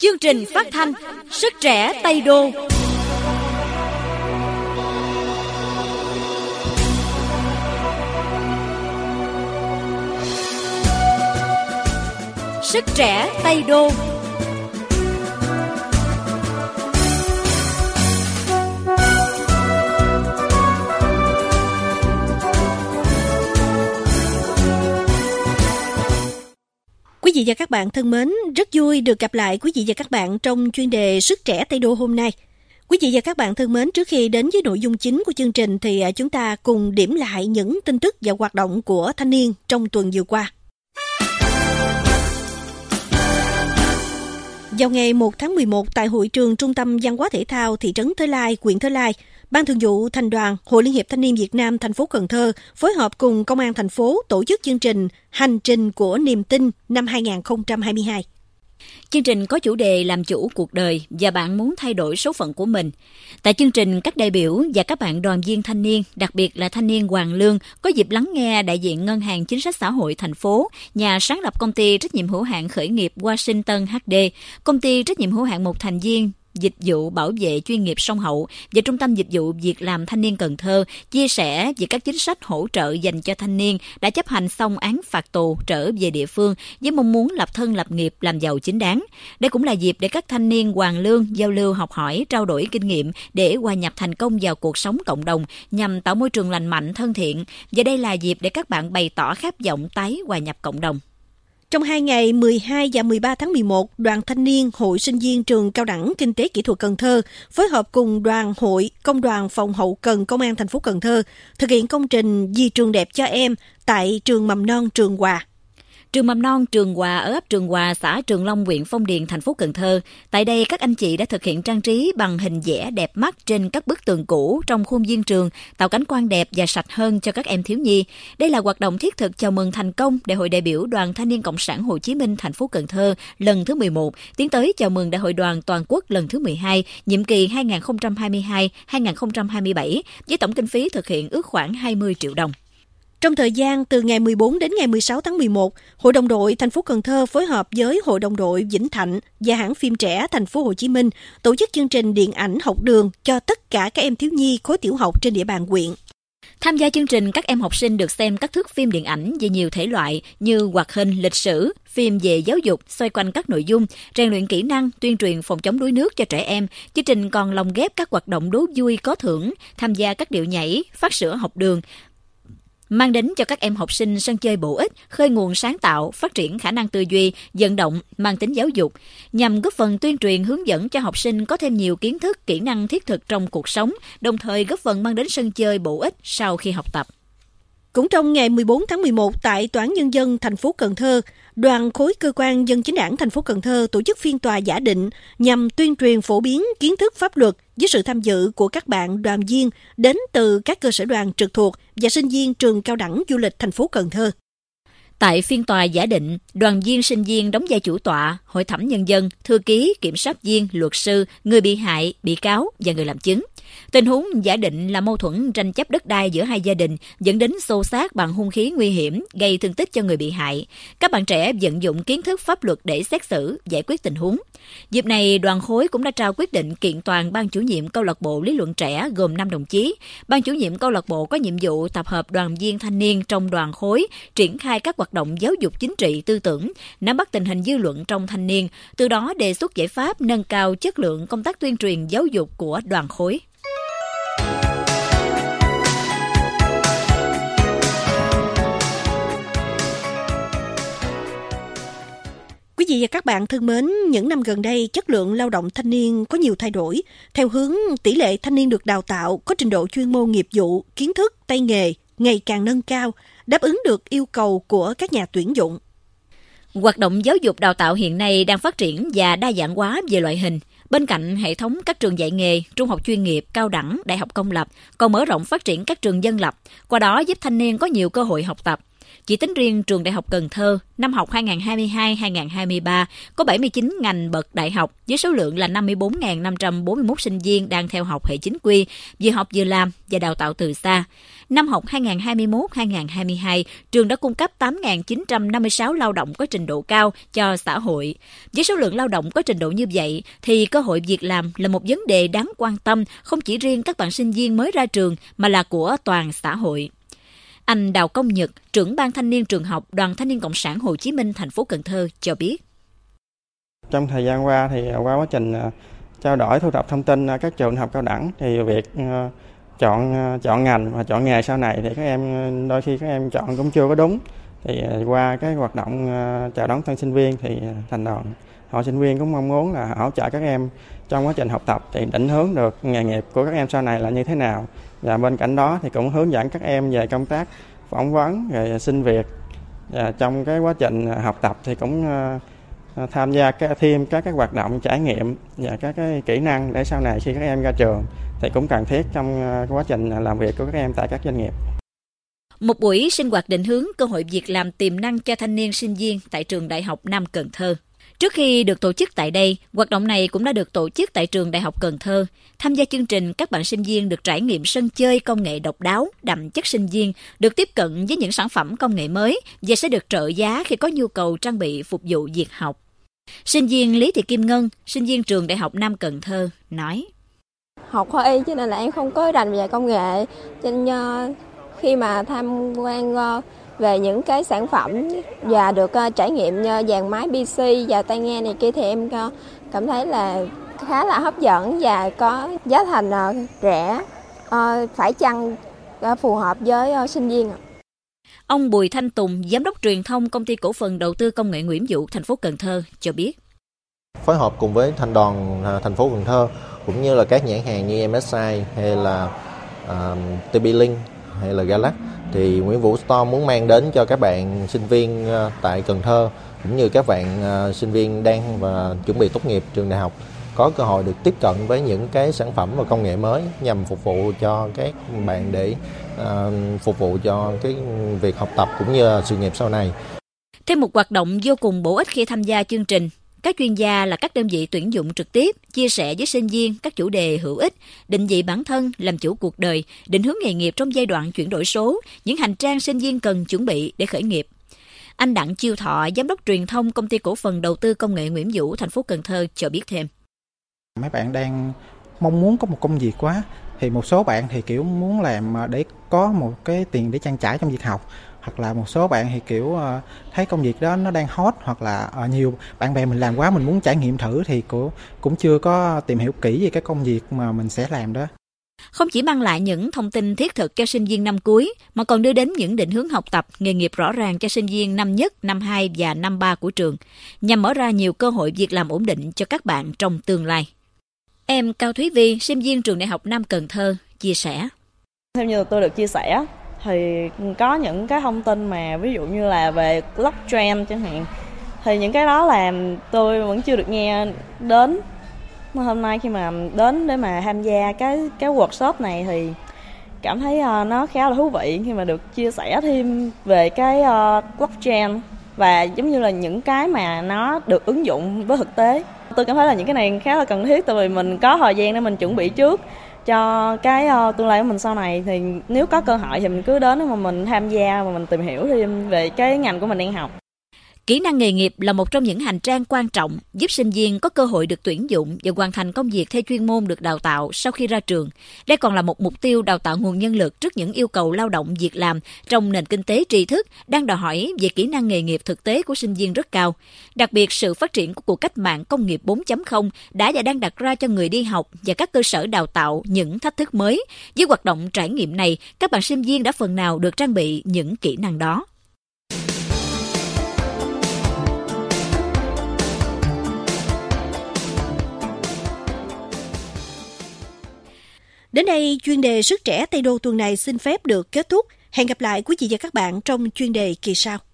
Chương trình phát thanh Sức trẻ Tây Đô. Sức trẻ Tây Đô. Quý vị và các bạn thân mến, rất vui được gặp lại quý vị và các bạn trong chuyên đề Sức trẻ Tây Đô hôm nay. Quý vị và các bạn thân mến, trước khi đến với nội dung chính của chương trình thì chúng ta cùng điểm lại những tin tức và hoạt động của thanh niên trong tuần vừa qua. Vào ngày 1 tháng 11 tại hội trường Trung tâm Văn hóa Thể thao thị trấn Thới Lai, huyện Thới Lai, Ban Thường vụ Thành đoàn Hội Liên hiệp Thanh niên Việt Nam thành phố Cần Thơ phối hợp cùng Công an thành phố tổ chức chương trình Hành trình của niềm tin năm 2022. Chương trình có chủ đề làm chủ cuộc đời và bạn muốn thay đổi số phận của mình. Tại chương trình, các đại biểu và các bạn đoàn viên thanh niên, đặc biệt là thanh niên Hoàng Lương, có dịp lắng nghe đại diện Ngân hàng Chính sách Xã hội thành phố, nhà sáng lập công ty trách nhiệm hữu hạn khởi nghiệp Washington HD, công ty trách nhiệm hữu hạn một thành viên dịch vụ bảo vệ chuyên nghiệp sông Hậu và Trung tâm Dịch vụ Việc làm Thanh niên Cần Thơ chia sẻ về các chính sách hỗ trợ dành cho thanh niên đã chấp hành xong án phạt tù trở về địa phương với mong muốn lập thân lập nghiệp, làm giàu chính đáng. Đây cũng là dịp để các thanh niên Hoàng Lương giao lưu học hỏi, trao đổi kinh nghiệm để hòa nhập thành công vào cuộc sống cộng đồng nhằm tạo môi trường lành mạnh, thân thiện. Và đây là dịp để các bạn bày tỏ khát vọng tái hòa nhập cộng đồng. Trong 2 ngày 12 và 13 tháng 11, Đoàn Thanh niên Hội Sinh viên Trường Cao đẳng Kinh tế Kỹ thuật Cần Thơ phối hợp cùng Đoàn hội Công đoàn Phòng hậu cần Công an thành phố Cần Thơ thực hiện công trình Vì trường đẹp cho em tại trường mầm non Trường Hòa. Trường mầm non Trường Hòa ở ấp Trường Hòa, xã Trường Long, huyện Phong Điền, thành phố Cần Thơ. Tại đây, các anh chị đã thực hiện trang trí bằng hình vẽ đẹp mắt trên các bức tường cũ trong khuôn viên trường, tạo cảnh quan đẹp và sạch hơn cho các em thiếu nhi. Đây là hoạt động thiết thực chào mừng thành công Đại hội đại biểu Đoàn Thanh niên Cộng sản Hồ Chí Minh thành phố Cần Thơ lần thứ 11, tiến tới chào mừng Đại hội đoàn toàn quốc lần thứ 12, nhiệm kỳ 2022-2027, với tổng kinh phí thực hiện ước khoảng 20 triệu đồng. Trong thời gian từ ngày 14 đến ngày 16 tháng 11, Hội đồng đội thành phố Cần Thơ phối hợp với Hội đồng đội Vĩnh Thạnh và hãng phim trẻ thành phố Hồ Chí Minh tổ chức chương trình điện ảnh học đường cho tất cả các em thiếu nhi khối tiểu học trên địa bàn huyện. Tham gia chương trình, các em học sinh được xem các thước phim điện ảnh về nhiều thể loại như hoạt hình, lịch sử, phim về giáo dục, xoay quanh các nội dung, rèn luyện kỹ năng, tuyên truyền phòng chống đuối nước cho trẻ em. Chương trình còn lồng ghép các hoạt động đố vui có thưởng, tham gia các điệu nhảy, phát sữa học đường, mang đến cho các em học sinh sân chơi bổ ích, khơi nguồn sáng tạo, phát triển khả năng tư duy, vận động, mang tính giáo dục, nhằm góp phần tuyên truyền hướng dẫn cho học sinh có thêm nhiều kiến thức, kỹ năng thiết thực trong cuộc sống, đồng thời góp phần mang đến sân chơi bổ ích sau khi học tập. Cũng trong ngày 14 tháng 11 tại Tòa án Nhân dân thành phố Cần Thơ, Đoàn khối cơ quan dân chính đảng thành phố Cần Thơ tổ chức phiên tòa giả định nhằm tuyên truyền phổ biến kiến thức pháp luật với sự tham dự của các bạn đoàn viên đến từ các cơ sở đoàn trực thuộc và sinh viên Trường Cao đẳng Du lịch thành phố Cần Thơ. Tại phiên tòa giả định, đoàn viên sinh viên đóng vai chủ tọa, hội thẩm nhân dân, thư ký, kiểm sát viên, luật sư, người bị hại, bị cáo và người làm chứng. Tình huống giả định là mâu thuẫn tranh chấp đất đai giữa hai gia đình dẫn đến xô xát bằng hung khí nguy hiểm, gây thương tích cho người bị hại. Các bạn trẻ vận dụng kiến thức pháp luật để xét xử, giải quyết tình huống. Dịp này, đoàn khối cũng đã trao quyết định kiện toàn ban chủ nhiệm câu lạc bộ lý luận trẻ gồm 5 đồng chí. Ban chủ nhiệm câu lạc bộ có nhiệm vụ tập hợp đoàn viên thanh niên trong đoàn khối, triển khai các hoạt động giáo dục chính trị tư tưởng, nắm bắt tình hình dư luận trong thanh niên, từ đó đề xuất giải pháp nâng cao chất lượng công tác tuyên truyền giáo dục của đoàn khối. Quý vị và các bạn thân mến, những năm gần đây, chất lượng lao động thanh niên có nhiều thay đổi, theo hướng tỷ lệ thanh niên được đào tạo có trình độ chuyên môn nghiệp vụ, kiến thức, tay nghề ngày càng nâng cao, đáp ứng được yêu cầu của các nhà tuyển dụng. Hoạt động giáo dục đào tạo hiện nay đang phát triển và đa dạng hóa về loại hình. Bên cạnh hệ thống các trường dạy nghề, trung học chuyên nghiệp, cao đẳng, đại học công lập, còn mở rộng phát triển các trường dân lập, qua đó giúp thanh niên có nhiều cơ hội học tập. Chỉ tính riêng trường Đại học Cần Thơ, năm học 2022-2023 có 79 ngành bậc đại học với số lượng là 54.541 sinh viên đang theo học hệ chính quy, vừa học vừa làm và đào tạo từ xa. Năm học 2021-2022, trường đã cung cấp 8.956 lao động có trình độ cao cho xã hội. Với số lượng lao động có trình độ như vậy, thì cơ hội việc làm là một vấn đề đáng quan tâm không chỉ riêng các bạn sinh viên mới ra trường mà là của toàn xã hội. Anh Đào Công Nhật, trưởng ban thanh niên trường học Đoàn Thanh niên Cộng sản Hồ Chí Minh thành phố Cần Thơ cho biết. Trong thời gian qua thì qua quá trình trao đổi thu thập thông tin các trường học cao đẳng thì việc chọn ngành và chọn nghề sau này thì các em đôi khi các em chọn cũng chưa có đúng. Thì qua cái hoạt động chào đón tân sinh viên thì thành đoàn hội sinh viên cũng mong muốn là hỗ trợ các em trong quá trình học tập thì định hướng được nghề nghiệp của các em sau này là như thế nào. Và bên cạnh đó thì cũng hướng dẫn các em về công tác phỏng vấn rồi xin việc. Và trong cái quá trình học tập thì cũng tham gia thêm các cái hoạt động trải nghiệm và các cái kỹ năng để sau này khi các em ra trường thì cũng cần thiết trong quá trình làm việc của các em tại các doanh nghiệp. Một buổi sinh hoạt định hướng cơ hội việc làm tiềm năng cho thanh niên sinh viên tại trường Đại học Nam Cần Thơ. Trước khi được tổ chức tại đây, hoạt động này cũng đã được tổ chức tại trường Đại học Cần Thơ. Tham gia chương trình, các bạn sinh viên được trải nghiệm sân chơi công nghệ độc đáo, đậm chất sinh viên, được tiếp cận với những sản phẩm công nghệ mới và sẽ được trợ giá khi có nhu cầu trang bị phục vụ việc học. Sinh viên Lý Thị Kim Ngân, sinh viên trường Đại học Nam Cần Thơ, nói: Học khoa y cho nên là em không có rành về công nghệ, cho nên khi mà tham quan về những cái sản phẩm và được trải nghiệm dàn máy PC và tai nghe này kia thì em cảm thấy là khá là hấp dẫn và có giá thành rẻ, phải chăng phù hợp với sinh viên. Ông Bùi Thanh Tùng, giám đốc truyền thông công ty cổ phần đầu tư công nghệ Nguyễn Vũ, thành phố Cần Thơ cho biết. Phối hợp cùng với thành đoàn thành phố Cần Thơ cũng như là các nhãn hàng như MSI hay là TP-Link hay là Galax thì Nguyễn Vũ Store muốn mang đến cho các bạn sinh viên tại Cần Thơ cũng như các bạn sinh viên đang và chuẩn bị tốt nghiệp trường đại học có cơ hội được tiếp cận với những cái sản phẩm và công nghệ mới nhằm phục vụ cho các bạn để phục vụ cho cái việc học tập cũng như sự nghiệp sau này. Thêm một hoạt động vô cùng bổ ích khi tham gia chương trình, các chuyên gia là các đơn vị tuyển dụng trực tiếp chia sẻ với sinh viên các chủ đề hữu ích, định vị bản thân, làm chủ cuộc đời, định hướng nghề nghiệp trong giai đoạn chuyển đổi số, những hành trang sinh viên cần chuẩn bị để khởi nghiệp. Anh Đặng Chiêu Thọ, giám đốc truyền thông công ty cổ phần đầu tư công nghệ Nguyễn Vũ, thành phố Cần Thơ cho biết thêm. Mấy bạn đang mong muốn có một công việc quá, thì một số bạn thì kiểu muốn làm để có một cái tiền để trang trải trong việc học, hoặc là một số bạn thì kiểu thấy công việc đó nó đang hot, hoặc là nhiều bạn bè mình làm quá mình muốn trải nghiệm thử thì cũng chưa có tìm hiểu kỹ về cái công việc mà mình sẽ làm đó. Không chỉ mang lại những thông tin thiết thực cho sinh viên năm cuối, mà còn đưa đến những định hướng học tập, nghề nghiệp rõ ràng cho sinh viên năm nhất, năm 2 và năm 3 của trường, nhằm mở ra nhiều cơ hội việc làm ổn định cho các bạn trong tương lai. Em Cao Thúy Vi, sinh viên trường Đại học Nam Cần Thơ, chia sẻ. Theo như tôi được chia sẻ, thì có những cái thông tin mà ví dụ như là về blockchain chẳng hạn, thì những cái đó là tôi vẫn chưa được nghe đến. Hôm nay khi mà đến để mà tham gia cái workshop này thì cảm thấy nó khá là thú vị khi mà được chia sẻ thêm về cái blockchain và giống như là những cái mà nó được ứng dụng với thực tế. Tôi cảm thấy là những cái này khá là cần thiết, tại vì mình có thời gian để mình chuẩn bị trước cho cái tương lai của mình sau này. Thì nếu có cơ hội thì mình cứ đến để mà mình tham gia và mình tìm hiểu thêm về cái ngành của mình đang học. Kỹ năng nghề nghiệp là một trong những hành trang quan trọng giúp sinh viên có cơ hội được tuyển dụng và hoàn thành công việc theo chuyên môn được đào tạo sau khi ra trường. Đây còn là một mục tiêu đào tạo nguồn nhân lực trước những yêu cầu lao động việc làm trong nền kinh tế tri thức đang đòi hỏi về kỹ năng nghề nghiệp thực tế của sinh viên rất cao. Đặc biệt, sự phát triển của cuộc cách mạng công nghiệp 4.0 đã và đang đặt ra cho người đi học và các cơ sở đào tạo những thách thức mới. Với hoạt động trải nghiệm này, các bạn sinh viên đã phần nào được trang bị những kỹ năng đó. Đến đây, chuyên đề Sức trẻ Tây Đô tuần này xin phép được kết thúc. Hẹn gặp lại quý vị và các bạn trong chuyên đề kỳ sau.